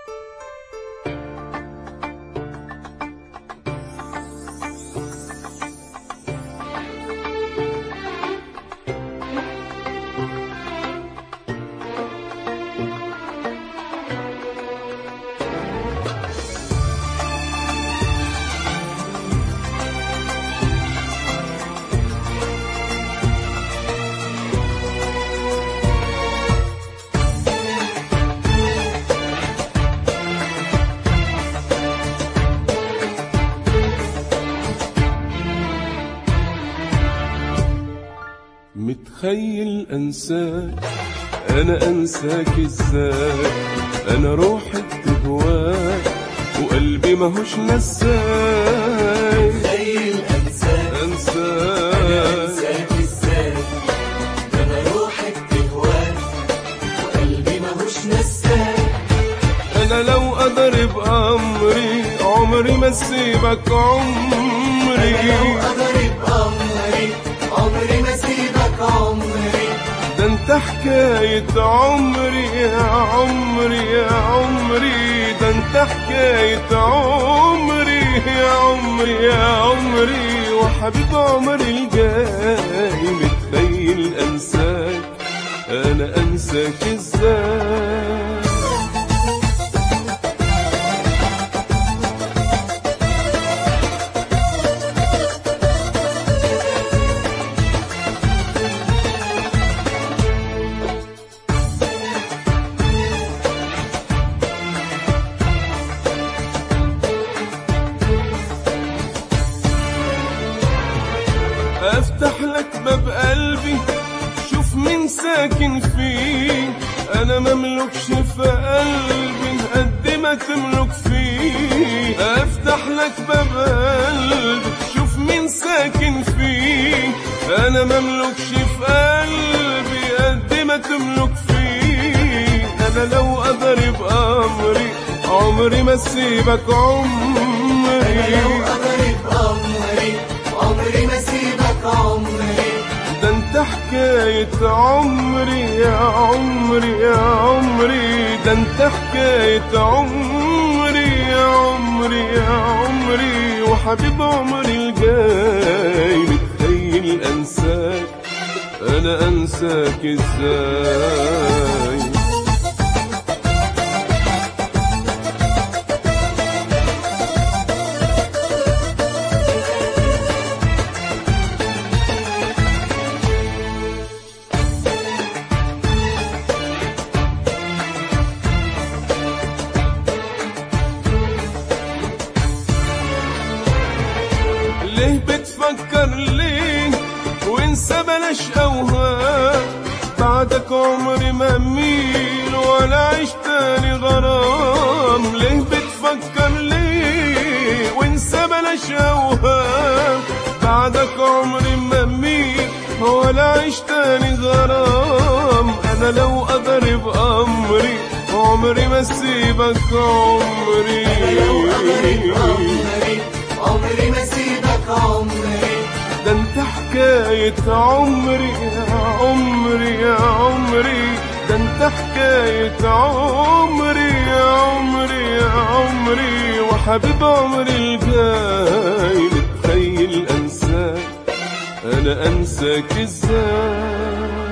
متخيل انساك، انا انساك ازاي؟ انا روحي بتهواك وقلبي ماهوش نساك. متخيل انساك، انا انساك ازاي؟ انا روحي بتهواك وقلبي ماهوش نساك. انا لو اقدر بامري عمري ما اسيبك عمري. انا لو اقدر بامري عمري ما اسيبك عمري. ده انت حكاية عمري يا عمري يا عمري، ده انت حكاية عمري يا عمري يا عمري، وحبيب عمري الجاي. متخيل انساك، انا انساك ازاي؟ افتح لك باب قلبي شوف مين ساكن فيه. انا مملكش في قلبي قد ما تملك فيه. افتح لك باب قلبي شوف مين ساكن فيه. انا مملكش في قلبي قد ما تملك فيه. انا لو اقدر بامري عمري ما اسيبك عمري. انا لو اقدر بامري عمري ما اسيبك عمري. ده انت حكاية عمري يا عمري يا عمري، ده انت حكاية عمري يا عمري يا عمري، وحبيب عمري الجاي. متخيل انساك، انا انساك ازاي؟ ليه بتفكر ليه وانسى بلاش اوهام؟ بعدك عمري ما اميل ولا عيش تاني غرام. ليه بتفكر ليه وانسى بلاش اوهام؟ بعدك عمري ما اميل ولا عيش تاني غرام. انا لو اقدر بامري عمري ما اسيبك عمري. انا لو اقدر بامري عمري ما اسيبك عمري. ده انت حكاية عمري يا عمري يا عمري، ده انت حكاية عمري يا عمري يا عمري، وحبيب عمري الجاي. متخيل انساك، انا انساك ازاي؟